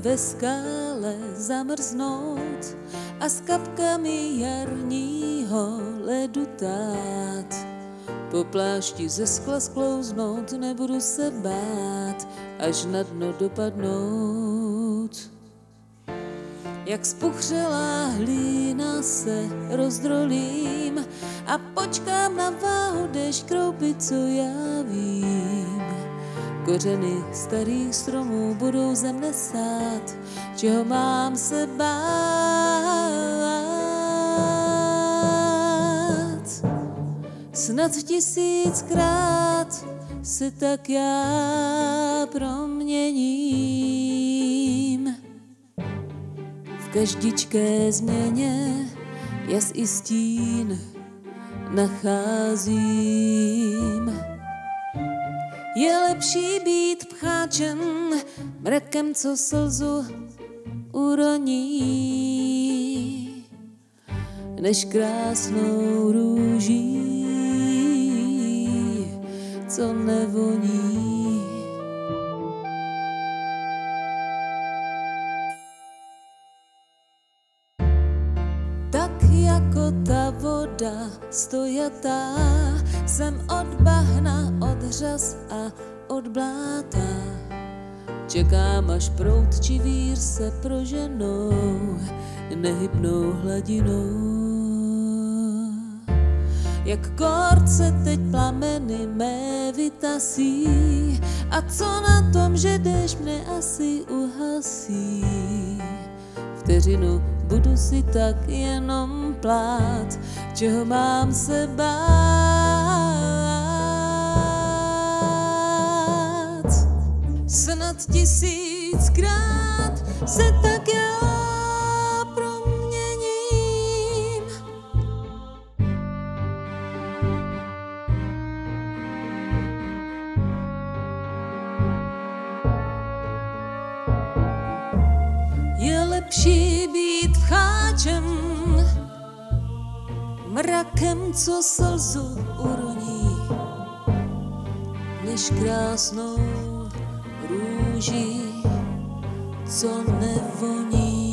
ve skále zamrznout a s kapkami jarního ledu tát. Po plášti ze skla sklouznout, nebudu se bát, až na dno dopadnout. Jak spuchřelá hlína se rozdrolím a počkám na váhu déšť kroupy, co já vím. Kořeny starých stromů budou zem nesát, čeho mám se bát. Snad 1000krát se tak já proměním. V každičké změně jas i stín nacházím. Je lepší být pcháčem, mrakem, co slzu uroní, než krásnou růží, co nevoní. Tak jako ta voda stojatá, jsem od bahna, od řas a od bláta. Čekám, až proud či vír se proženou nehybnou hladinou. Jak kord se teď plameny mé vytasí, a co na tom, že déšť mne asi uhasí. Vteřinu budu si tak jenom plát, čeho mám se bát. Snad 1000krát se tak já proměním. Je lepší být pcháčem, mrakem, co slzu uroní, než krásnou růží, co nevoní.